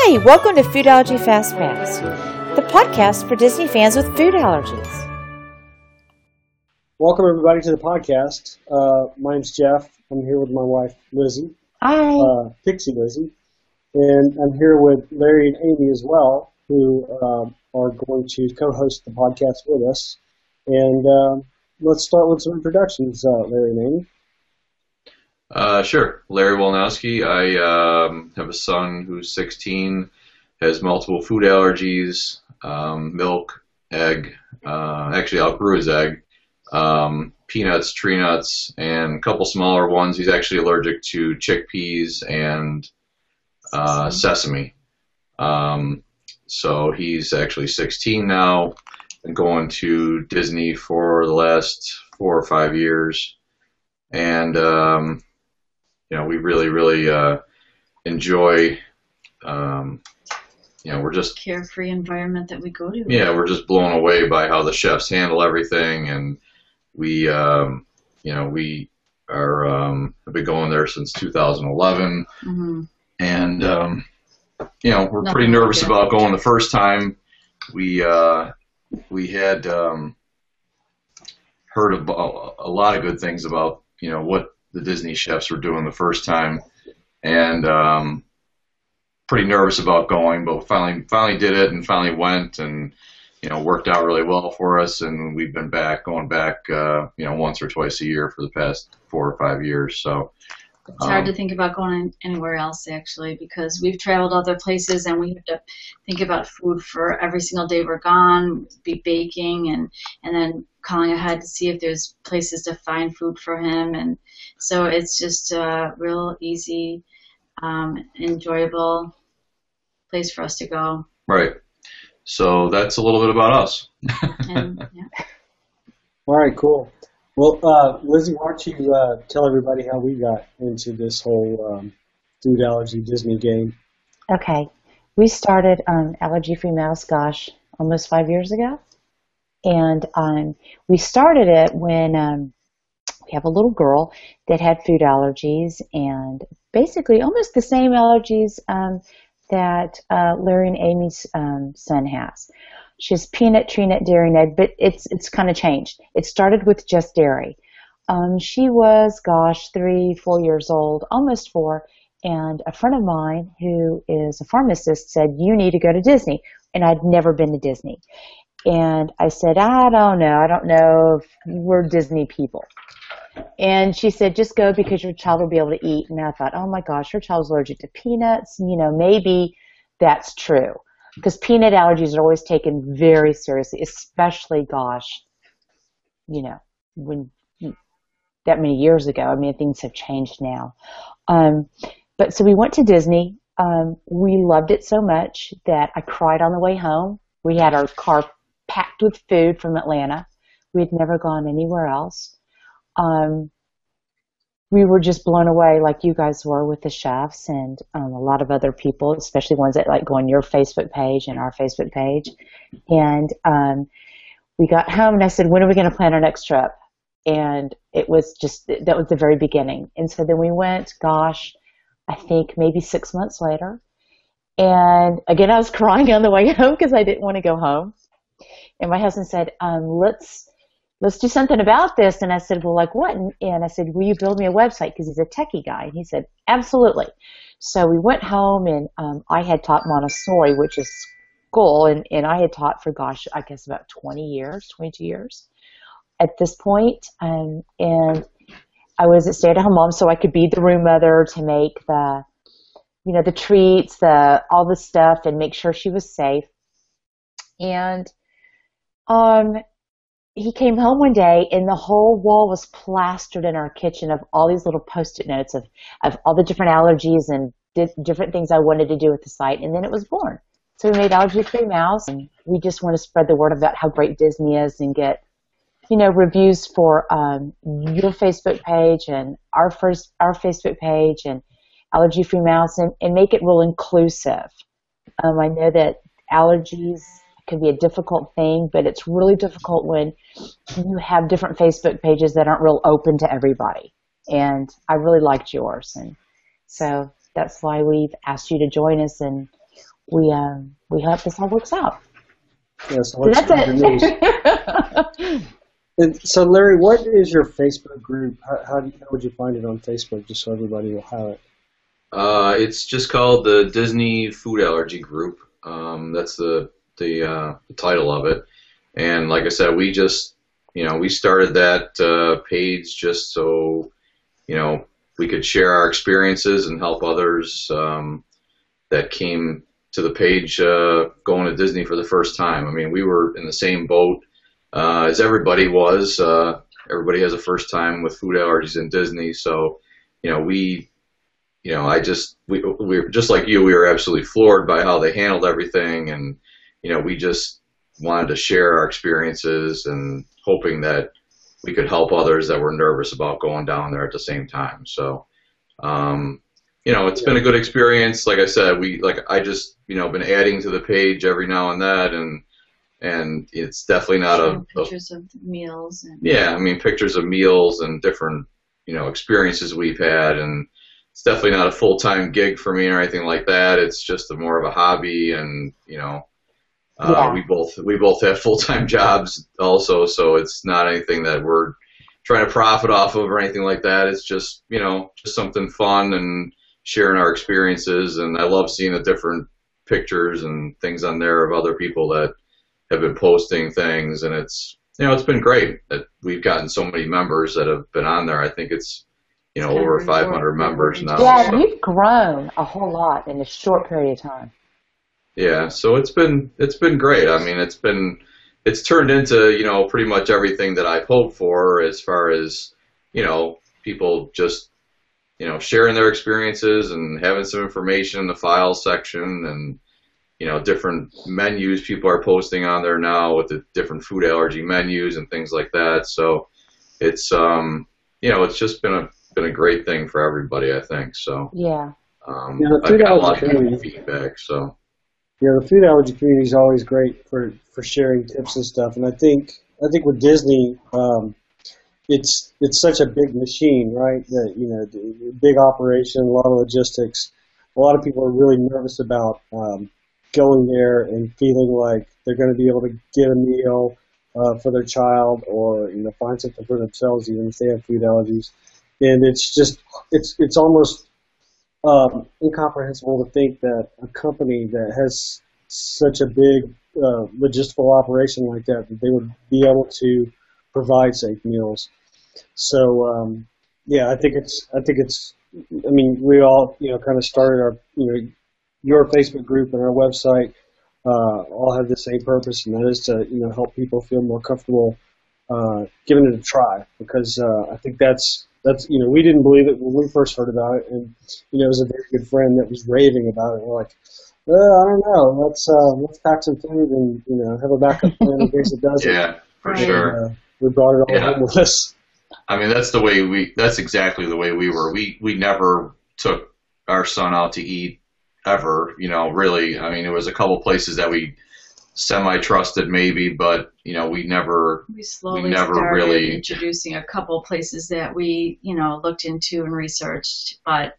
Hi, welcome to Food Allergy Fast Pass, the podcast for Disney fans with food allergies. Welcome everybody to the podcast. My name's Jeff. I'm here with my wife, Lizzie. Hi. Pixie Lizzie. And I'm here with Larry and Amy as well, who are going to co-host the podcast with us. And let's start with some introductions, Larry and Amy. Sure. Larry Wolnowski. I have a son who's 16, has multiple food allergies, milk, egg, actually outgrew his egg, peanuts, tree nuts, and a couple smaller ones. He's actually allergic to chickpeas and sesame. So he's actually 16 now, been going to Disney for the last 4 or 5 years. And we really enjoy, we're just carefree environment that we go to. Yeah, we're just blown away by how the chefs handle everything, and we have been going there since 2011, and we're pretty nervous about going the first time. We had heard about a lot of good things about what the Disney chefs were doing the first time, and pretty nervous about going, but finally did it and finally went, and worked out really well for us, and we've been going back once or twice a year for the past 4 or 5 years. So it's hard to think about going anywhere else, actually, because we've traveled other places and we have to think about food for every single day we're gone, be baking and then calling ahead to see if there's places to find food for him. And so it's just a real easy, enjoyable place for us to go. Right. So that's a little bit about us. All right, cool. Well, Lizzie, why don't you tell everybody how we got into this whole food allergy Disney game? Okay. We started Allergy Free Mouse, almost 5 years ago. And we started it when we have a little girl that had food allergies, and basically almost the same allergies that Larry and Amy's son has. She has peanut, tree nut, dairy, and egg, but it's kind of changed. It started with just dairy. She was, 3-4 years old, almost 4, and a friend of mine who is a pharmacist said, "You need to go to Disney." And I'd never been to Disney. And I said, "I don't know. I don't know if we're Disney people." And she said, "Just go because your child will be able to eat." And I thought, oh my gosh, her child's allergic to peanuts. Maybe that's true. Because peanut allergies are always taken very seriously, especially, when that many years ago. I mean, things have changed now. But so we went to Disney. We loved it so much that I cried on the way home. We had our car packed with food from Atlanta. We had never gone anywhere else. We were just blown away like you guys were with the chefs and a lot of other people, especially ones that go on your Facebook page and our Facebook page. And we got home and I said, "When are we going to plan our next trip?" And it was that was the very beginning. And so then we went, I think maybe 6 months later. And again, I was crying on the way home because I didn't want to go home. And my husband said, let's do something about this. And I said, "Well, like what?" And I said, "Will you build me a website?" Because he's a techie guy. And he said, "Absolutely." So we went home, and I had taught Montessori, which is school, and I had taught for, I guess about 22 years at this point. And I was a stay-at-home mom, so I could be the room mother to make the treats, all the stuff, and make sure she was safe. And he came home one day and the whole wall was plastered in our kitchen of all these little Post-it notes of all the different allergies and different things I wanted to do with the site. And then it was born. So we made Allergy Free Mouse, and we just want to spread the word about how great Disney is and get, reviews for your Facebook page and our Facebook page and Allergy Free Mouse, and make it real inclusive. I know that allergies can be a difficult thing, but it's really difficult when you have different Facebook pages that aren't real open to everybody. And I really liked yours. And so that's why we've asked you to join us, and we hope this all works out. Yeah, so So that's good news. it. And so, Larry, what is your Facebook group? How would you find it on Facebook, just so everybody will have it? It's just called the Disney Food Allergy Group. That's the title of it. And like I said, we just, we started that page just so, we could share our experiences and help others that came to the page going to Disney for the first time. I mean, we were in the same boat as everybody was. Everybody has a first time with food allergies in Disney. So, we were just like you. We were absolutely floored by how they handled everything, and we just wanted to share our experiences and hoping that we could help others that were nervous about going down there at the same time. So, it's been a good experience. Like I said, I just been adding to the page every now and then, and it's definitely not pictures of meals. Pictures of meals and different experiences we've had, and it's definitely not a full-time gig for me or anything like that. It's just more of a hobby, and we both have full-time jobs also, so it's not anything that we're trying to profit off of or anything like that. It's just just something fun and sharing our experiences. And I love seeing the different pictures and things on there of other people that have been posting things, and it's it's been great that we've gotten so many members that have been on there. I think it's over 500 members now. Yeah, so you've grown a whole lot in a short period of time. Yeah, so it's been great. I mean, it's turned into pretty much everything that I've hoped for, as far as people just sharing their experiences and having some information in the files section, and different menus people are posting on there now with the different food allergy menus and things like that. So it's it's just been a great thing for everybody, I think. So yeah, the food I've got a lot allergy of good feedback. So the food allergy community is always great for sharing tips and stuff. And I think with Disney, it's such a big machine, right? That the big operation, a lot of logistics. A lot of people are really nervous about going there and feeling like they're going to be able to get a meal for their child, or find something for themselves, even if they have food allergies. And it's almost incomprehensible to think that a company that has such a big logistical operation like that they would be able to provide safe meals. So I think it's. I mean, we all kind of started our your Facebook group and our website all have the same purpose, and that is to help people feel more comfortable giving it a try, because I think that's we didn't believe it when we first heard about it, and it was a very good friend that was raving about it. We're like, I don't know, let's pack some food and have a backup plan in case it doesn't. Yeah, for sure. We brought it all home with us. I mean, that's exactly the way we were. We never took our son out to eat ever, really. I mean, it was a couple places that we semi-trusted maybe, but we never started really introducing a couple places that we looked into and researched. But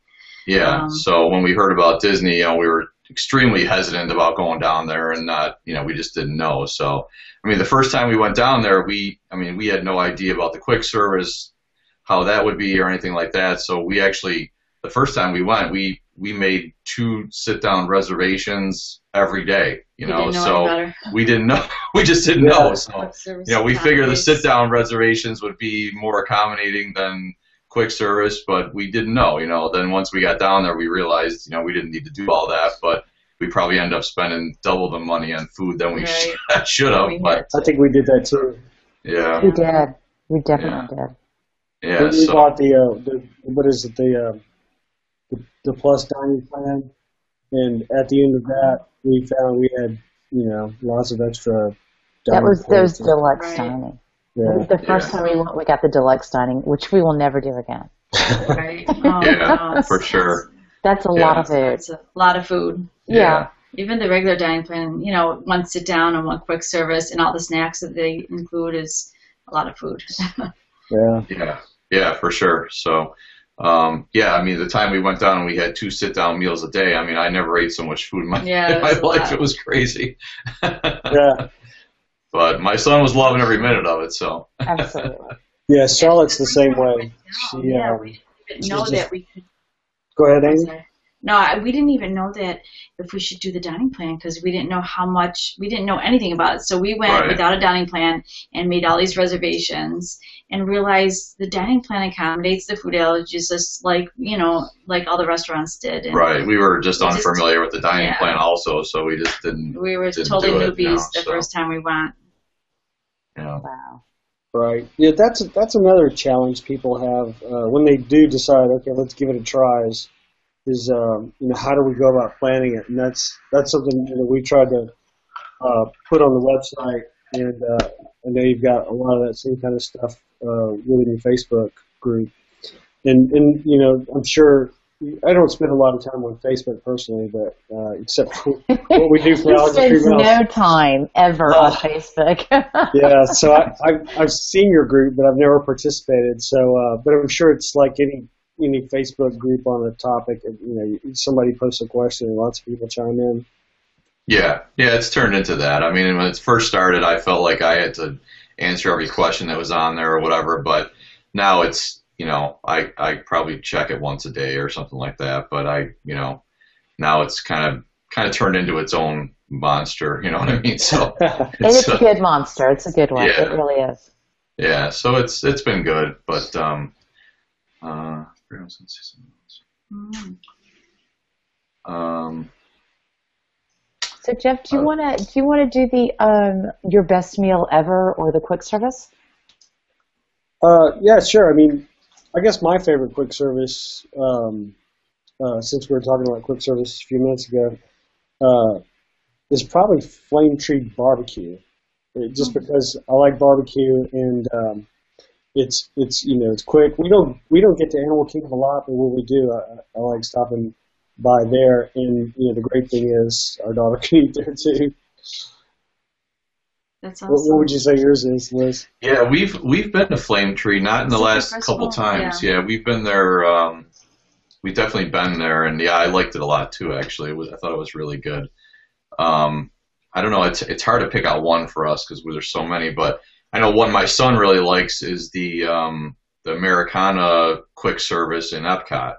so when we heard about Disney, we were extremely hesitant about going down there, and not we just didn't know. So I mean, the first time we went down there, we had no idea about the quick service, how that would be or anything like that. So we actually, the first time we went, we made 2 sit-down reservations every day, so we didn't know. We just didn't know. So, we figured the sit-down reservations would be more accommodating than quick service, but we didn't know, Then once we got down there, we realized, we didn't need to do all that, but we probably end up spending double the money on food than we should have. But I think we did that too. Yeah. We did. We definitely did. Yeah. We bought the what is it, the plus dining plan, and at the end of that, we found we had lots of extra. That was those places. deluxe dining. Yeah. The first time we went, we got the deluxe dining, which we will never do again. Right. For sure. That's a lot of food. That's a lot of food. Yeah. Even the regular dining plan, one sit down and one quick service, and all the snacks that they include is a lot of food. Yeah. Yeah, for sure. So, yeah, I mean, the time we went down and we had 2 sit-down meals a day, I mean, I never ate so much food in my, Yeah, in my that's a life. lot. It was crazy. Yeah. But my son was loving every minute of it, so. Absolutely. Yeah, Charlotte's the same way. No, She, yeah, we didn't even know she's that just- we could. Go ahead, I'm Amy. sorry. No, we didn't even know that if we should do the dining plan because we didn't know how much, we didn't know anything about it. So we went Right. without a dining plan and made all these reservations and realized the dining plan accommodates the food allergies just like, like all the restaurants did. And Right, we were just We just- unfamiliar with the dining yeah. plan also, so we just didn't, we were Didn't totally do it, newbies no, the so. first time we went. you know. Wow. Right. Yeah, that's another challenge people have when they do decide, okay, let's give it a try. Is how do we go about planning it? And that's something that we tried to put on the website. And I know you've got a lot of that same kind of stuff within your Facebook group. And I'm sure I don't spend a lot of time on Facebook personally, but except for what we do for He allergy spends treatment. no time ever on Facebook. Yeah, so I've seen your group, but I've never participated. So, but I'm sure it's like any Facebook group on a topic. Somebody posts a question and lots of people chime in. Yeah, it's turned into that. I mean, when it first started, I felt like I had to answer every question that was on there or whatever, but now it's, I probably check it once a day or something like that, but now it's kind of turned into its own monster, you know what I mean? So It's a good monster. It's a good one. Yeah. It really is. yeah, so it's been good, but So Jeff, do you want to do the your best meal ever or the quick service? Yeah, sure. I mean, I guess my favorite quick service, since we were talking about quick service a few minutes ago, is probably Flame Tree Barbecue. Just because I like barbecue and it's quick. We don't get to Animal Kingdom a lot, but when we do, I like stopping by there. And the great thing is our daughter can eat there too. That's What awesome. would you say yours is, Liz? yeah, we've been to Flame Tree, not in the Is it the last first couple one? times. Yeah, we've been there. We've definitely been there, and yeah, I liked it a lot too. Actually, I thought it was really good. I don't know. It's hard to pick out one for us because there's so many. But I know one my son really likes is the Americana quick service in Epcot.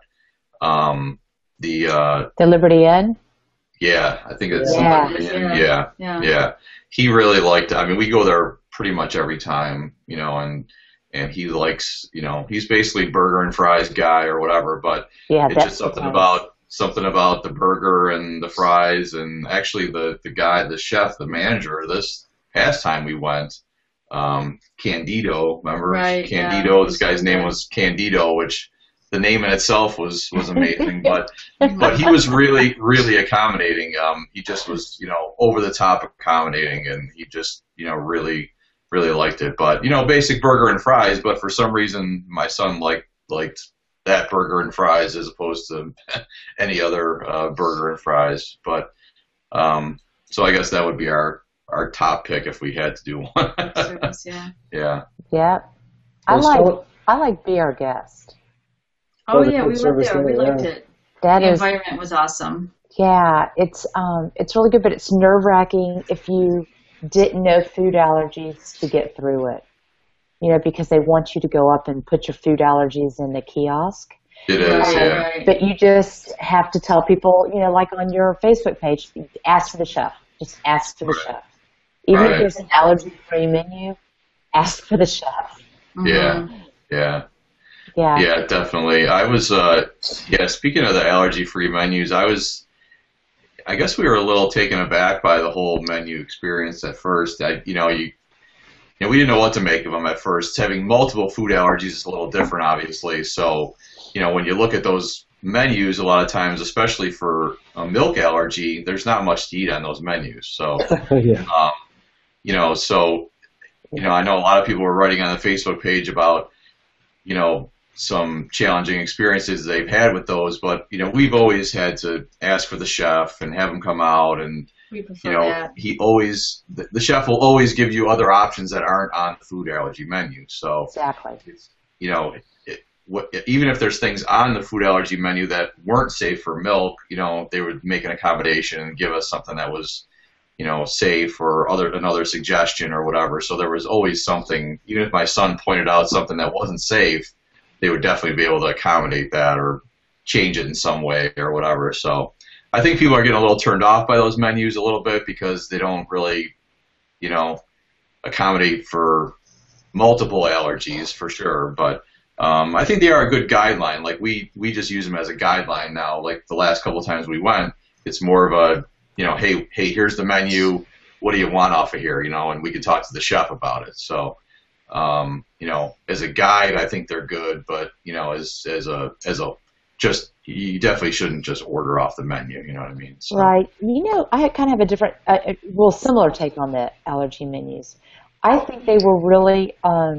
The Liberty Inn. Yeah, I think it's Yeah. yeah. He really liked it. I mean, we go there pretty much every time, and he likes, he's basically burger and fries guy or whatever, but Yeah, it's just something about the burger and the fries, and actually the guy, the chef, the manager, this past time we went, Candido, remember? Right, Candido, yeah. this guy's name was Candido, which the name in itself was amazing, but he was really, really accommodating. He just was, over the top accommodating, and he just, really, really liked it. But, basic burger and fries, but for some reason my son liked that burger and fries as opposed to any other burger and fries. But so I guess that would be our top pick if we had to do one. Service, yeah. Yeah. Yeah. I like Be Our Guest. Oh, the yeah, we quick went service there. We there, liked yeah. it. That The is, environment was awesome. yeah, it's really good, but it's nerve-wracking if you didn't know food allergies to get through it. Because they want you to go up and put your food allergies in the kiosk. It is, Right, yeah. right. But you just have to tell people, like on your Facebook page, ask for the chef. Just ask for the Right. chef. Even Right. if there's an allergy-free menu, ask for the chef. Yeah. Mhm. Yeah. Yeah. Yeah, definitely. I was, speaking of the allergy-free menus, I guess we were a little taken aback by the whole menu experience at first. We didn't know what to make of them at first. Having multiple food allergies is a little different, obviously. So, when you look at those menus, a lot of times, especially for a milk allergy, there's not much to eat on those menus. So, Yeah. I know a lot of people were writing on the Facebook page about, some challenging experiences they've had with those, but, we've always had to ask for the chef and have him come out, and, We prefer that. the chef will always give you other options that aren't on the food allergy menu. So, Exactly. even if there's things on the food allergy menu that weren't safe for milk, they would make an accommodation and give us something that was, safe or another suggestion or whatever. So there was always something. Even if my son pointed out something that wasn't safe, they would definitely be able to accommodate that or change it in some way or whatever. So I think people are getting a little turned off by those menus a little bit because they don't really, accommodate for multiple allergies for sure. But I think they are a good guideline. Like we just use them as a guideline now. Like the last couple of times we went, it's more of a, hey, here's the menu. What do you want off of here? And we can talk to the chef about it. So, as a guide, I think they're good. But as a just you definitely shouldn't just order off the menu. You know what I mean? So. Right. I kind of have a different, similar take on the allergy menus. I think they were really.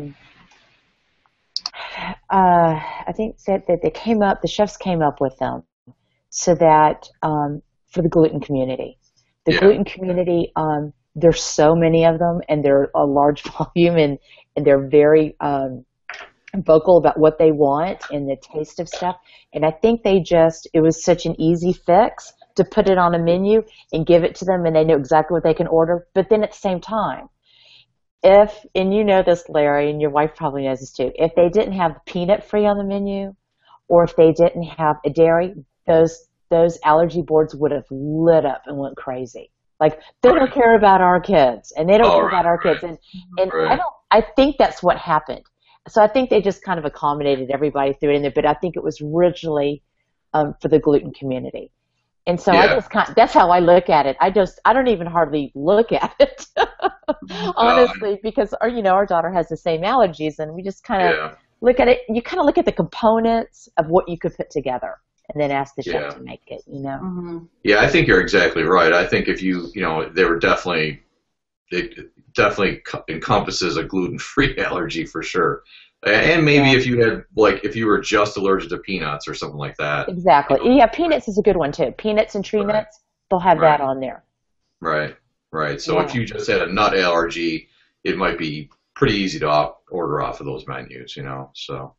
I think that they came up. The chefs came up with them so that for the gluten community, gluten community. There's so many of them, and they're a large volume, and they're very vocal about what they want and the taste of stuff. And I think it was such an easy fix to put it on a menu and give it to them, and they know exactly what they can order. But then at the same time, and you know this, Larry, and your wife probably knows this too, if they didn't have peanut free on the menu, or if they didn't have a dairy, those allergy boards would have lit up and went crazy. Like, they don't care about our kids, and they don't care about our kids. And I think that's what happened. So I think they just kind of accommodated everybody through it in there, but I think it was originally for the gluten community. And so I just that's how I look at it. I don't even hardly look at it, honestly, because our daughter has the same allergies, and we just kind of look at it. You kind of look at the components of what you could put together, and then ask the chef to make it. Mm-hmm. Yeah, I think you're exactly right. I think if it definitely encompasses a gluten-free allergy for sure. And maybe if you were just allergic to peanuts or something like that. Exactly. Yeah, peanuts is a good one too. Peanuts and tree nuts, they'll have that on there. Right. So if you just had a nut allergy, it might be pretty easy to order off of those menus, So,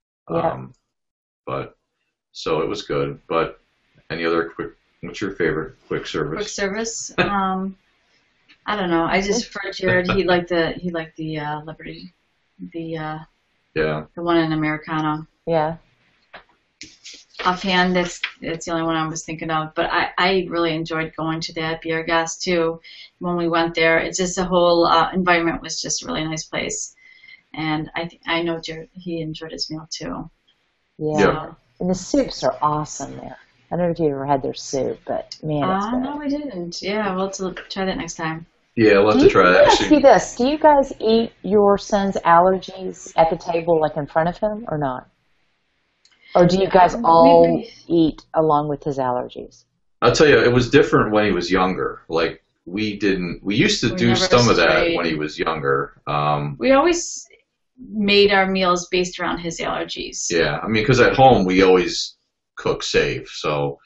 so it was good. But any other what's your favorite quick service? Quick service. I don't know. I just for Jared, he liked the Liberty, the one in Americano. Yeah. Offhand, that's the only one I was thinking of. But I really enjoyed going to that Biergast too. When we went there, it's just the whole environment was just a really nice place, and I know Jared, he enjoyed his meal too. Yeah. So, and the soups are awesome there. I don't know if you ever had their soup, but man, it's good. No, we didn't. Yeah, we'll have to try that next time. Yeah, we'll have to try that. See this. Do you guys eat your son's allergies at the table, like in front of him, or not? Or do you guys all eat along with his allergies? I'll tell you, it was different when he was younger. Like, we used to do some of that when he was younger. We always made our meals based around his allergies. Yeah, I mean, because at home we always cook safe. So,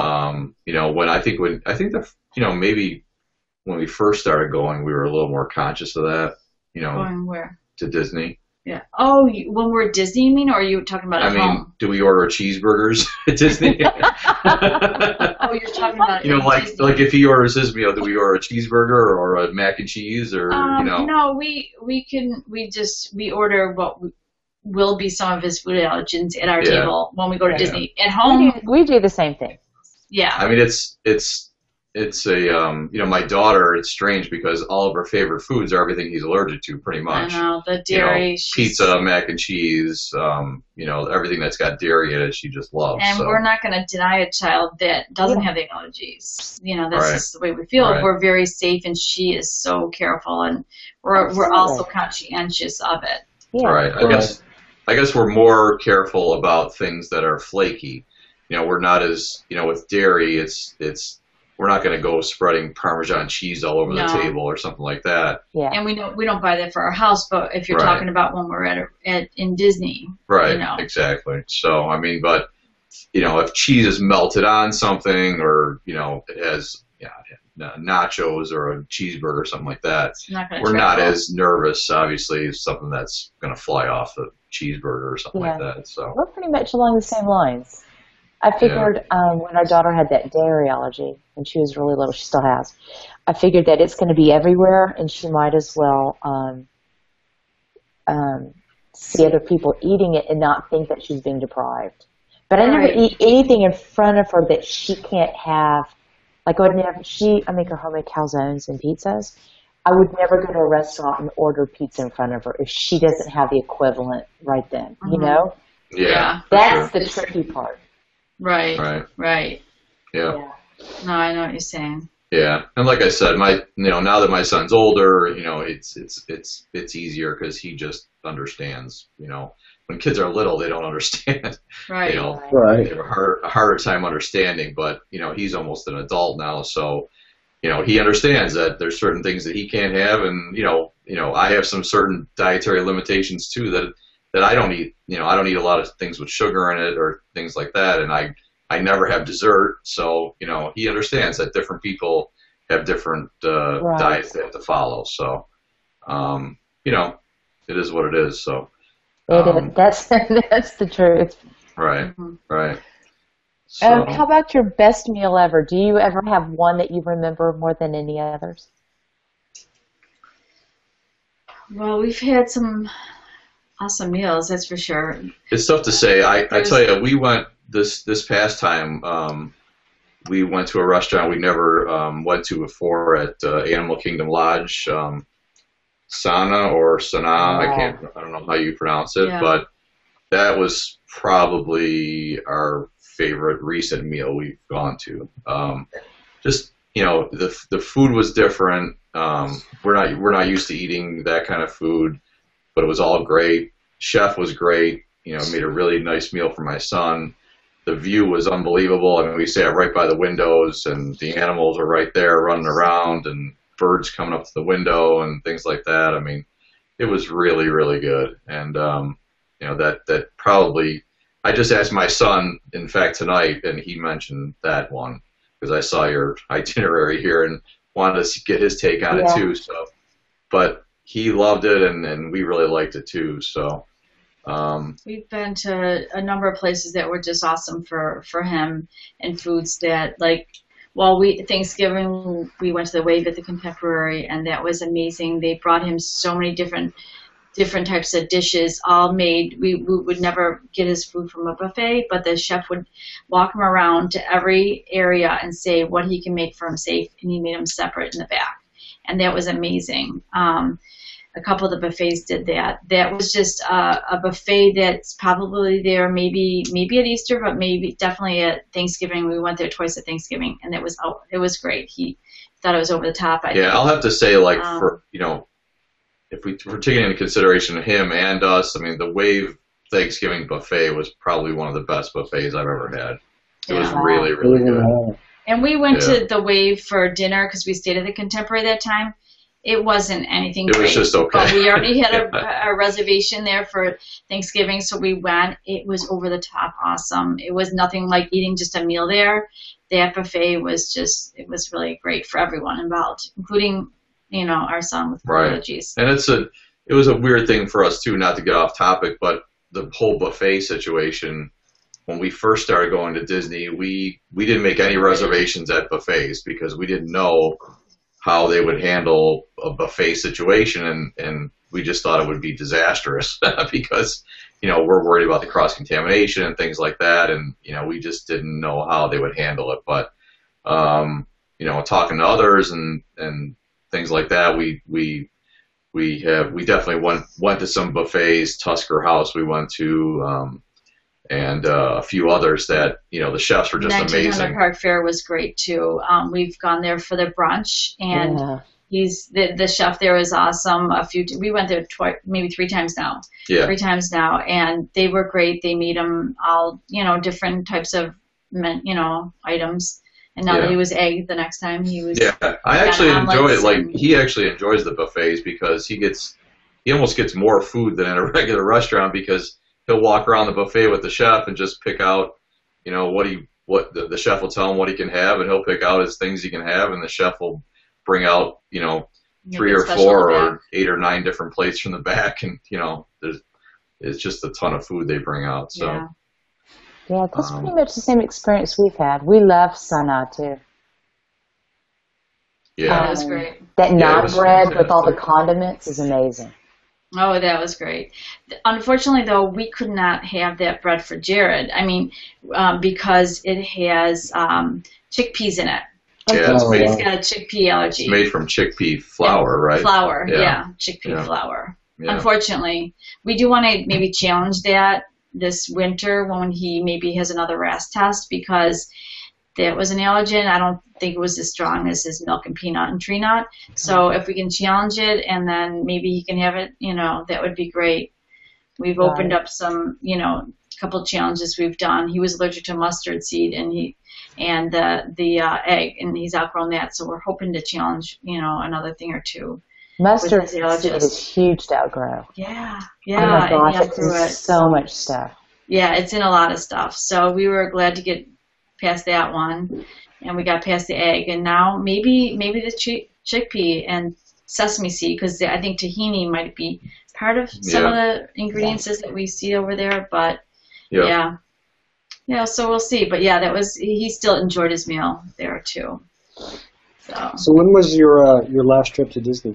maybe when we first started going, we were a little more conscious of that. Going where? To Disney. Yeah. Oh, when we're at Disney, you mean, or are you talking about at home? Do we order cheeseburgers at Disney? Oh, you're talking about like if he orders his meal, do we order a cheeseburger or a mac and cheese or No, we order what will be some of his food allergens at our table when we go to Disney. At home, we do the same thing. Yeah. I mean, it's a my daughter. It's strange because all of her favorite foods are everything he's allergic to, pretty much. I know, the dairy, pizza, mac and cheese. Everything that's got dairy in it, she just loves. And we're not going to deny a child that doesn't have the allergies. That's just the way we feel. Right. We're very safe, and she is so careful, and we're also conscientious of it. Yeah. Right. I guess we're more careful about things that are flaky. We're not as with dairy. It's we're not going to go spreading Parmesan cheese all over the table or something like that. Yeah. And we don't buy that for our house, but if you're talking about when we're in Disney. Right, exactly. So, I mean, but, if cheese is melted on something or, it has nachos or a cheeseburger or something like that, Not gonna we're not travel. as nervous, obviously, as something that's going to fly off the cheeseburger or something like that. So we're pretty much along the same lines. I figured when our daughter had that dairy allergy, when she was really little, she still has, I figured that it's going to be everywhere, and she might as well see other people eating it and not think that she's being deprived. But I never eat anything in front of her that she can't have. Like, I would never, I make her homemade calzones and pizzas. I would never go to a restaurant and order pizza in front of her if she doesn't have the equivalent right then, you know? Yeah. That's the tricky part. Right. Yeah. No, I know what you're saying. Yeah, and like I said, now that my son's older, it's easier because he just understands. When kids are little, they don't understand. Right. They have a harder time understanding. But he's almost an adult now, so he understands that there's certain things that he can't have, and I have some certain dietary limitations too that I don't eat. I don't eat a lot of things with sugar in it or things like that, and I never have dessert, so he understands that different people have different diets they have to follow. So, it is what it is. So, that's the truth. Right, right. So, how about your best meal ever? Do you ever have one that you remember more than any others? Well, we've had some awesome meals, that's for sure. It's tough to say. I tell you, we went this past time. We went to a restaurant we never went to before at Animal Kingdom Lodge, Sana or Sana. I don't know how you pronounce it, but that was probably our favorite recent meal we've gone to. Just the food was different. We're not used to eating that kind of food, but it was all great. Chef was great. Made a really nice meal for my son. The view was unbelievable. I mean, we sat right by the windows, and the animals are right there running around, and birds coming up to the window and things like that. I mean, it was really, really good. And that probably. I just asked my son, in fact, tonight, and he mentioned that one because I saw your itinerary here and wanted to get his take on it too. So, but he loved it, and we really liked it too. So. We've been to a number of places that were just awesome for him, and foods that Thanksgiving we went to the Wave at the Contemporary, and that was amazing. They brought him so many different types of dishes, all made. We would never get his food from a buffet, but the chef would walk him around to every area and say what he can make for him safe, and he made them separate in the back, and that was amazing. A couple of the buffets did that. That was just a buffet that's probably there maybe at Easter, but definitely at Thanksgiving. We went there twice at Thanksgiving, and it was great. He thought it was over the top. I'll have to say, if we're taking into consideration him and us, I mean, the Wave Thanksgiving buffet was probably one of the best buffets I've ever had. It was really, really good. And we went to the Wave for dinner because we stayed at the Contemporary that time. It wasn't anything great. It was just okay. But we already had a reservation there for Thanksgiving, so we went. It was over the top awesome. It was nothing like eating just a meal there. That buffet was it was really great for everyone involved, including, our son with allergies. And it was a weird thing for us too, not to get off topic, but the whole buffet situation, when we first started going to Disney, we didn't make any reservations at buffets because we didn't know how they would handle a buffet situation, and we just thought it would be disastrous because we're worried about the cross-contamination and things like that, and we just didn't know how they would handle it. But talking to others and things like that, we definitely went to some buffets. Tusker House we went to, and a few others that the chefs were just amazing. Park Fair was great too. We've gone there for the brunch, and he's the chef there is awesome. We went there maybe 3 times now. Yeah, 3 times now, and they were great. They made them all different types of items. And now that he was egg, the next time he was. Yeah, I actually enjoy it. Like, he actually enjoys the buffets because he almost gets more food than in a regular restaurant because he'll walk around the buffet with the chef and just pick out, what he what the chef will tell him what he can have, and he'll pick out his things he can have, and the chef will bring out, you know, three or four or 8 or 9 different plates from the back, and you know, it's just a ton of food they bring out. So yeah, that's pretty much the same experience we've had. We love Sana too. Yeah, that was great. That naan bread with all the condiments is amazing. Oh, that was great. Unfortunately, though, we could not have that bread for Jared. I mean, because it has chickpeas in it. Yeah, He's got a chickpea allergy. It's made from chickpea flour, right? Flour, yeah, chickpea flour. Yeah. Unfortunately, we do want to maybe challenge that this winter when he maybe has another RAS test, because that was an allergen. I don't think it was as strong as his milk and peanut and tree nut. So if we can challenge it and then maybe he can have it, you know, that would be great. We've opened up some, you know, a couple of challenges we've done. He was allergic to mustard seed and the egg, and he's outgrown that. So we're hoping to challenge, you know, another thing or two. Mustard seed is huge to outgrow. Yeah. Oh my gosh, it's in so much stuff. Yeah, it's in a lot of stuff. So we were glad to get past that one, and we got past the egg, and now maybe the chickpea and sesame seed, because I think tahini might be part of some of the ingredients that we see over there. But yeah, so we'll see. But yeah, he still enjoyed his meal there too. So when was your last trip to Disney?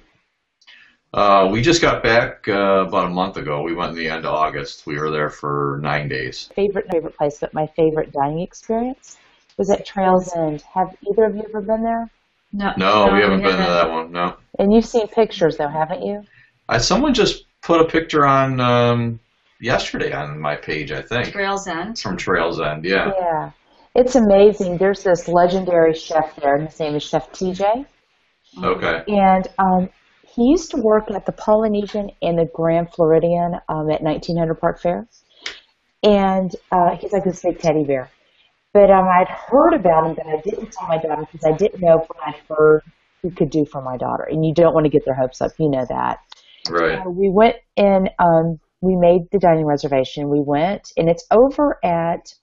We just got back about a month ago. We went in the end of August. We were there for 9 days. Favorite place, but my favorite dining experience was at Trails End. Have either of you ever been there? No, we haven't been to that one. No. And you've seen pictures, though, haven't you? Someone just put a picture on yesterday on my page, I think. Trails End. From Trails End, yeah. Yeah, it's amazing. There's this legendary chef there, and his name is Chef TJ. Okay. And he used to work at the Polynesian and the Grand Floridian at 1900 Park Fair. And he's like this big teddy bear. But I'd heard about him, but I didn't tell my daughter because I didn't know what I'd heard he could do for my daughter. And you don't want to get their hopes up. You know that. Right. We went and we made the dining reservation. We went, and it's over at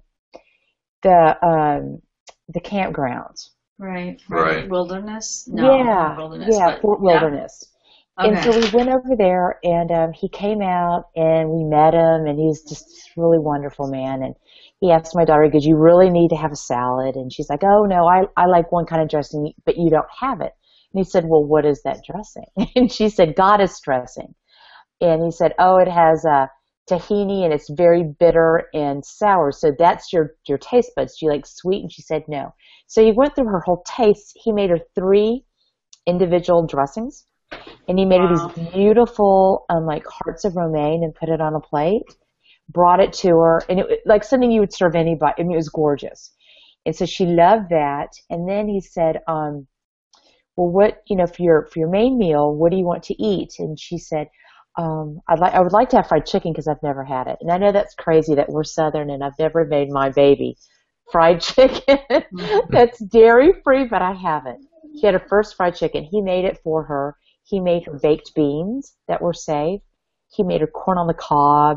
the campgrounds. Right. Wilderness? No, Wilderness. Fort Wilderness. Okay. And so we went over there, and he came out, and we met him, and he was just this really wonderful man. And he asked my daughter, "Did you really need to have a salad?" And she's like, "Oh, no, I like one kind of dressing, but you don't have it." And he said, "Well, what is that dressing?" And she said, "Goddess dressing." And he said, "Oh, it has tahini, and it's very bitter and sour. So that's your taste buds. Do you like sweet?" And she said, "No." So he went through her whole taste. He made her 3 individual dressings, and he made her these beautiful like hearts of romaine and put it on a plate, brought it to her, and it like something you would serve anybody. I mean, it was gorgeous. And so she loved that. And then he said, "Well, what, you know, for your main meal, what do you want to eat?" And she said, I would like to have fried chicken because I've never had it." And I know that's crazy that we're Southern and I've never made my baby fried chicken that's dairy free, but I haven't. She had her first fried chicken. He made it for her. He made her baked beans that were safe. He made her corn on the cob,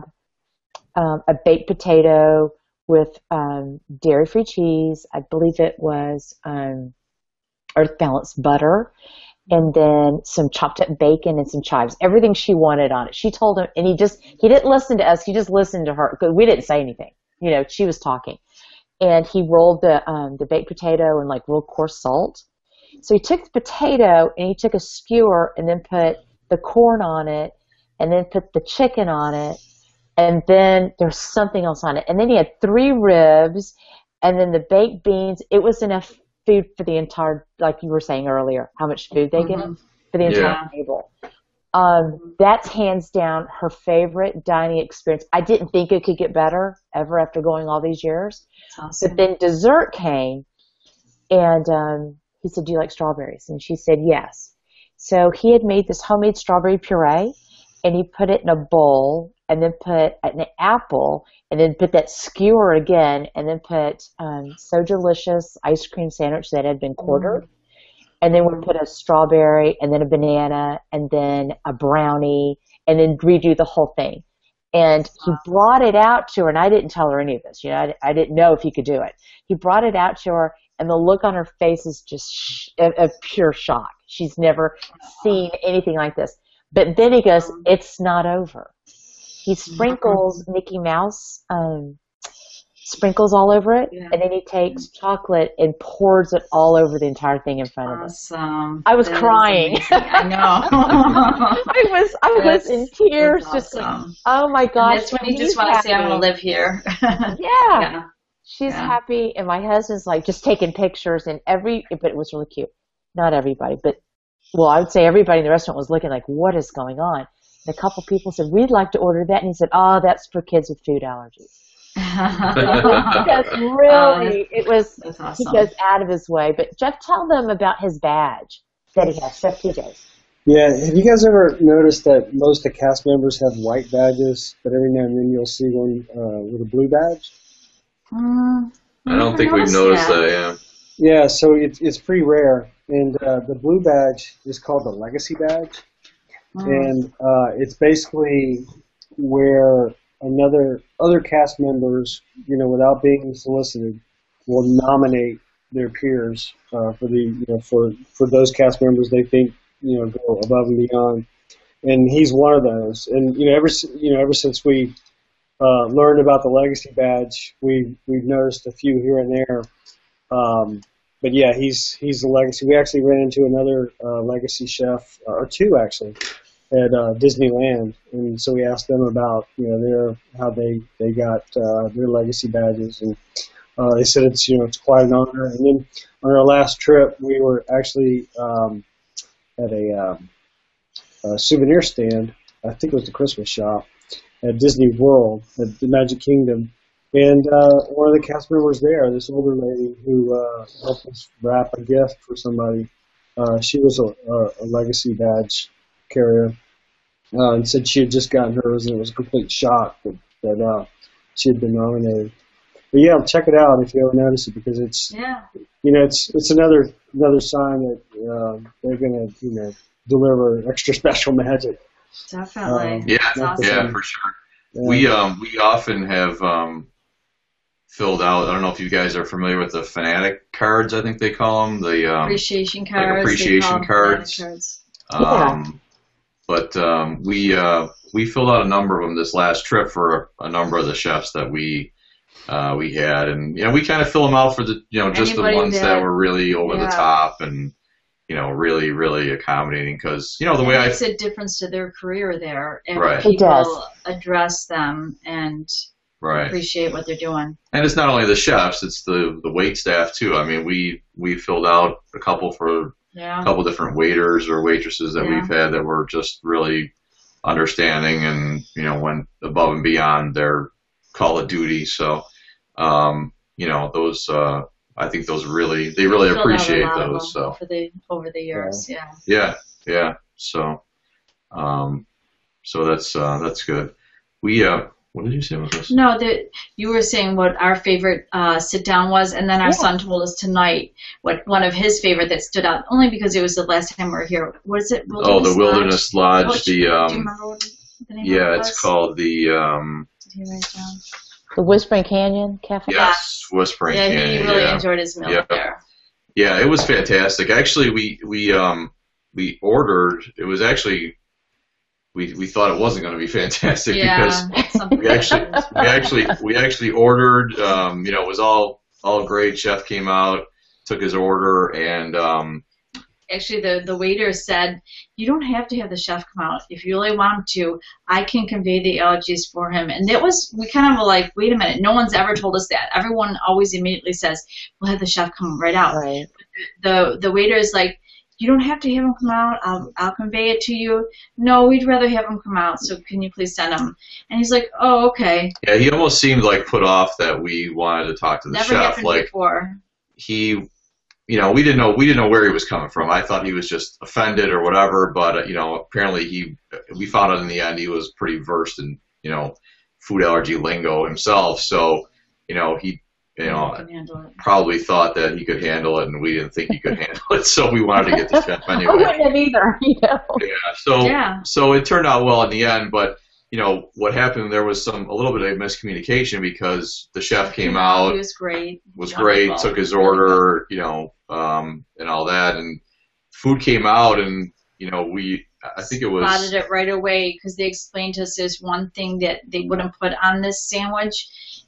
a baked potato with dairy free cheese. I believe it was Earth Balanced butter. And then some chopped up bacon and some chives. Everything she wanted on it. She told him, and he didn't listen to us. He just listened to her because we didn't say anything. You know, she was talking. And he rolled the baked potato in like real coarse salt. So he took the potato and he took a skewer and then put the corn on it and then put the chicken on it. And then there's something else on it. And then he had 3 ribs and then the baked beans. It was enough food for the entire, like you were saying earlier, how much food they give for the entire table. That's hands down her favorite dining experience. I didn't think it could get better ever after going all these years. Awesome. But then dessert came, and he said, "Do you like strawberries?" And she said, "Yes." So he had made this homemade strawberry puree, and he put it in a bowl, and then put an apple, and then put that skewer again, and then put So Delicious ice cream sandwich that had been quartered. And then we put a strawberry, and then a banana, and then a brownie, and then redo the whole thing. And he brought it out to her, and I didn't tell her any of this. I didn't know if he could do it. He brought it out to her, and the look on her face is just of pure shock. She's never seen anything like this. But then he goes, "It's not over." He sprinkles Mickey Mouse sprinkles all over it, and then he takes chocolate and pours it all over the entire thing in front of us. I was crying. I know. I was in tears. Just oh my gosh! And that's when you just want to say, "I'm going to live here." Yeah. She's happy, and my husband's like just taking pictures, and but it was really cute. Not everybody, but I would say everybody in the restaurant was looking like, "What is going on?" And a couple people said, "We'd like to order that," and he said, "Oh, that's for kids with food allergies." Because really, that's awesome. He goes out of his way. But Jeff, tell them about his badge that he has, Chef TJ's. Yeah, have you guys ever noticed that most of the cast members have white badges, but every now and then you'll see one with a blue badge? I don't think we've noticed that, Yeah, so it's pretty rare. And the blue badge is called the Legacy Badge. And it's basically where other cast members, without being solicited, will nominate their peers for those cast members they think go above and beyond. And he's one of those. And ever since we learned about the Legacy Badge, we've noticed a few here and there. But yeah, he's the legacy. We actually ran into another legacy chef, or two actually, at Disneyland, and so we asked them about how they got their legacy badges, and they said it's quite an honor. And then on our last trip, we were actually at a souvenir stand. I think it was the Christmas shop at Disney World at the Magic Kingdom. And one of the cast members there, this older lady who helped us wrap a gift for somebody, she was a legacy badge carrier, and said she had just gotten hers, and it was a complete shock that she had been nominated. But yeah, check it out if you ever notice it, because it's it's another sign that they're going to deliver extra special magic. Definitely. Yeah, for sure. Yeah. We often have filled out. I don't know if you guys are familiar with the Fanatic cards. I think they call them the appreciation cards. Like appreciation cards. But we filled out a number of them this last trip for a number of the chefs that we had, and we kind of fill them out for the just the ones that were really over the top and really, really accommodating, because the way it makes a difference to their career there, and right. It does. Address them and appreciate what they're doing. And it's not only the chefs; it's the wait staff too. I mean, we filled out a couple for a couple different waiters or waitresses that we've had that were just really understanding and went above and beyond their call of duty. So those. I think those really appreciate those. So over the years, yeah. So, that's good. What did you say about this? No, you were saying what our favorite sit down was, and then our son told us tonight what one of his favorite that stood out, only because it was the last time we were here. What is it? The Wilderness Lodge. Do you remember what the name of it was? It's called the. Did he write it down? The Whispering Canyon Cafe? Yes, Whispering Canyon. Yeah, he really enjoyed his meal there. Yeah, it was fantastic. Actually, we ordered. It was actually we thought it wasn't going to be fantastic because we actually ordered. It was all great. Chef came out, took his order, and. Actually, the waiter said, you don't have to have the chef come out. If you really want him to, I can convey the allergies for him. And we kind of were like, wait a minute, no one's ever told us that. Everyone always immediately says, we'll have the chef come right out. Right. The waiter is like, you don't have to have him come out. I'll convey it to you. No, we'd rather have him come out, so can you please send him? And he's like, oh, okay. Yeah, he almost seemed like put off that we wanted to talk to the chef. Never happened before. We didn't know where he was coming from. I thought he was just offended or whatever, but apparently we found out in the end he was pretty versed in food allergy lingo himself. So he probably thought that he could handle it, and we didn't think he could handle it. So we wanted to get the chef anyway. I wouldn't have either. Yeah. So it turned out well in the end, but what happened, there was a little bit of miscommunication because the chef came He out, was great. was Wonderful. great, took his order, and all that, and food came out, and I think it was Spotted it right away because they explained to us there's one thing that they wouldn't put on this sandwich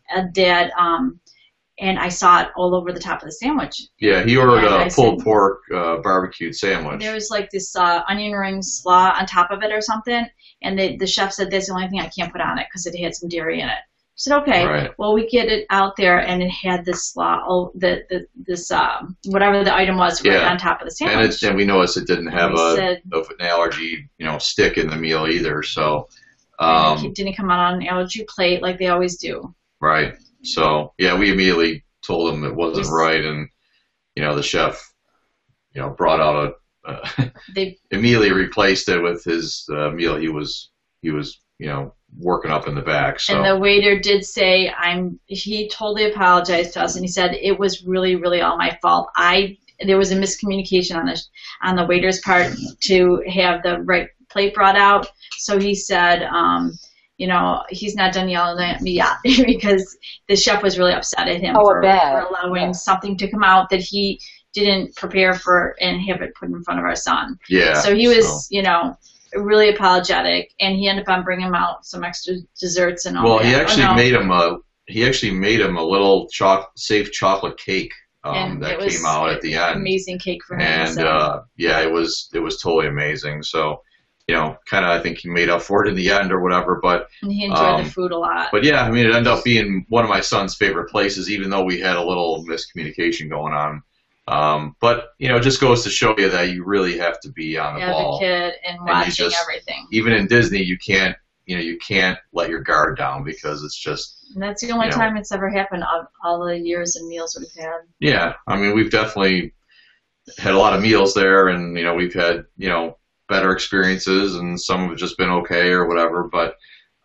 and I saw it all over the top of the sandwich. Yeah, he ordered And a pulled pork barbecued sandwich. There was like this onion ring slaw on top of it or something, and the chef said that's the only thing I can't put on it because it had some dairy in it. I said, okay, Right. well, we get it out there, and it had this slaw, this whatever the item was right Yeah. on top of the sandwich. And we noticed it didn't have said- an allergy, stick in the meal either. So, And it didn't come out on an allergy plate like they always do. right. So, yeah, we immediately told him it wasn't Yes. right, and the chef, brought out They immediately replaced it with his meal he was working up in the back. So And the waiter did say, he totally apologized to us, and he said it was really, really all my fault. There was a miscommunication on the waiter's part to have the right plate brought out. So he said, he's not done yelling at me yet because the chef was really upset at him for allowing something to come out that he didn't prepare for and have it put in front of our son. Yeah. So he was, really apologetic, and he ended up bringing out some extra desserts and all well, that. he actually made him a little safe chocolate cake And that it was came out at the end. Amazing cake for him. And it was totally amazing. So, kind of I think he made up for it in the end or whatever. But and he enjoyed the food a lot. But yeah, I mean, it ended up being one of my son's favorite places, even though we had a little miscommunication going on. But it just goes to show you that you really have to be on the ball. Advocate and watching everything. Even in Disney, you can't let your guard down because it's just. And that's the only time it's ever happened of all the years and meals we've had. Yeah, I mean, we've definitely had a lot of meals there, and we've had better experiences, and some have just been okay or whatever. But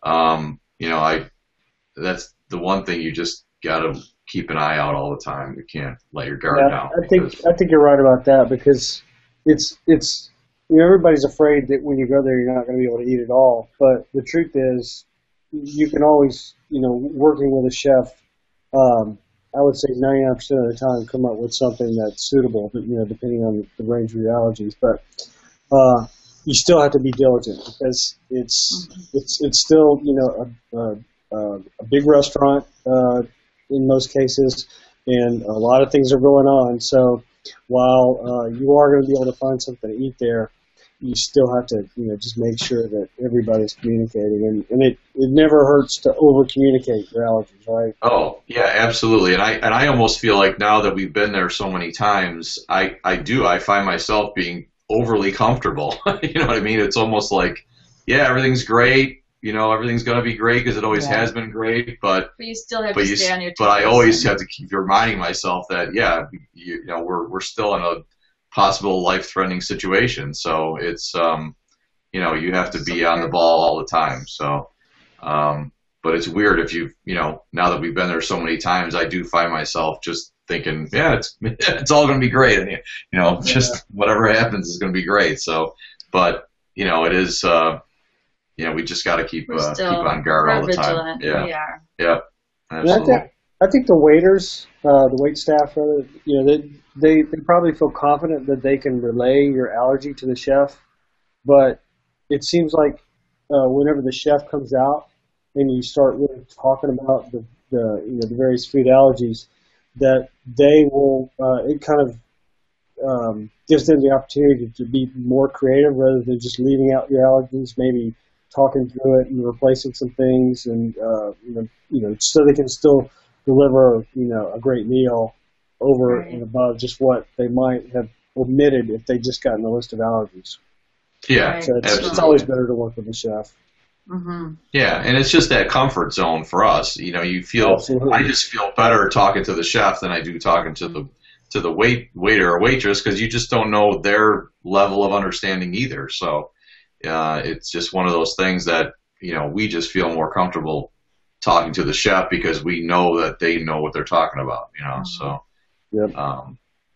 that's the one thing you just gotta keep an eye out all the time. You can't let your guard down. I think you're right about that because it's everybody's afraid that when you go there you're not going to be able to eat it all. But the truth is, you can always working with a chef. I would say 99% of the time come up with something that's suitable. Depending on the range of your allergies, but you still have to be diligent because it's still a big restaurant. In most cases, and a lot of things are going on. So while you are going to be able to find something to eat there, you still have to, just make sure that everybody's communicating. And it never hurts to over-communicate your allergies, right? Oh, yeah, absolutely. And I almost feel like now that we've been there so many times, I find myself being overly comfortable. You know what I mean? It's almost like, yeah, everything's great. Everything's going to be great because it always has been great, but you still have to stay on your toes. But I always have to keep reminding myself that, we're still in a possible life-threatening situation. So it's, you have to be on the ball all the time. So, but it's weird if now that we've been there so many times, I do find myself just thinking, yeah, it's all going to be great. And, just whatever happens is going to be great. So, but, it is, we just got to keep on guard all the time. Vigilant. Yeah, We are. yeah, absolutely. I think the waiters, the wait staff, they probably feel confident that they can relay your allergy to the chef, but it seems like whenever the chef comes out and you start really talking about the various food allergies, that they will it kind of gives them the opportunity to be more creative rather than just leaving out your allergens, maybe talking through it and replacing some things, and so they can still deliver a great meal over and above just what they might have omitted if they just gotten a list of allergies. Yeah, so it's always better to work with a chef. Mm-hmm. Yeah, and it's just that comfort zone for us. You feel. Absolutely. I just feel better talking to the chef than I do talking to the waiter or waitress because you just don't know their level of understanding either. So. It's just one of those things that, we just feel more comfortable talking to the chef because we know that they know what they're talking about, so. Yep. All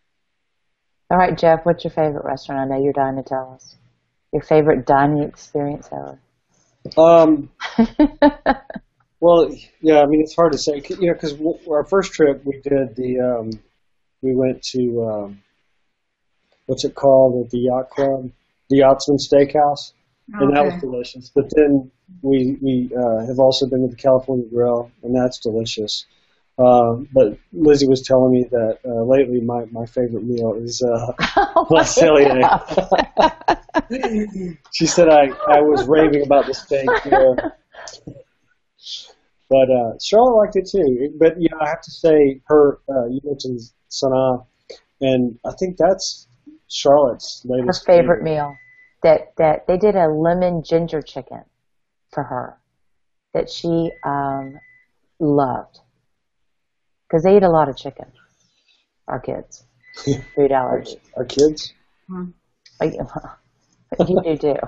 right, Jeff, what's your favorite restaurant? I know you're dying to tell us. Your favorite dining experience ever? Um, well, yeah, I mean, it's hard to say, because our first trip we did we went to, what's it called at the yacht club? The Yachtsman Steakhouse. And that was delicious. But then we have also been to the California Grill, and that's delicious. But Lizzie was telling me that lately my favorite meal is La Cellier. She said I was raving about the steak there. But Charlotte liked it too. But I have to say, you mentioned Sanaa, and I think that's Charlotte's latest her favorite meal. That they did a lemon ginger chicken for her that she loved, because they eat a lot of chicken. Our kids, food allergies. Our kids. You do too.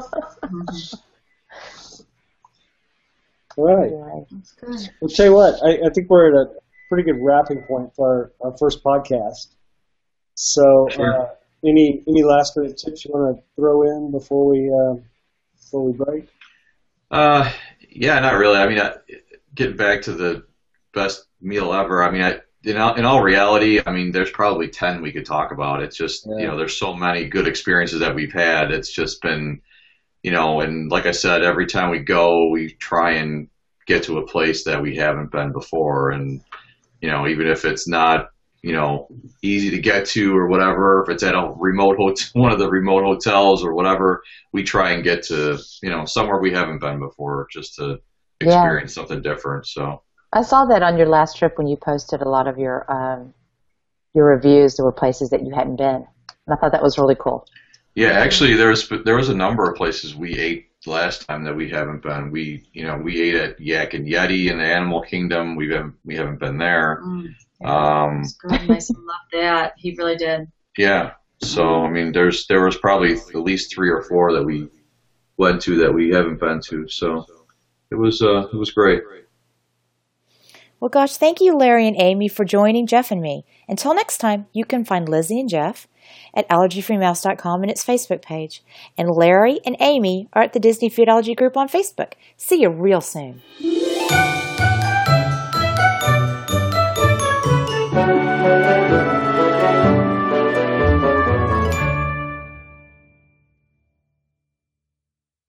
All right. Anyway. That's good. Well, tell you what, I think we're at a pretty good wrapping point for our first podcast. So, Sure. any last minute tips you want to throw in before we break? Yeah, not really. I mean, getting back to the best meal ever. I mean, in all reality, I mean, there's probably 10 we could talk about. It's just, there's so many good experiences that we've had. It's just been, and like I said, every time we go, we try and get to a place that we haven't been before. And, even if it's not, easy to get to or whatever, if it's at a one of the remote hotels or whatever, we try and get to, somewhere we haven't been before, just to experience something different. So I saw that on your last trip when you posted a lot of your reviews. There were places that you hadn't been, and I thought that was really cool. Yeah, actually, there was a number of places we ate last time that we haven't been. We ate at Yak and Yeti in the Animal Kingdom. We haven't been there. Mason loved that. He really did. Yeah. So I mean, there was probably at least 3 or 4 that we went to that we haven't been to. So it was great. Well, gosh, thank you, Larry and Amy, for joining Jeff and me. Until next time, you can find Lizzie and Jeff at allergyfreemouse.com and its Facebook page. And Larry and Amy are at the Disney Food Allergy Group on Facebook. See you real soon.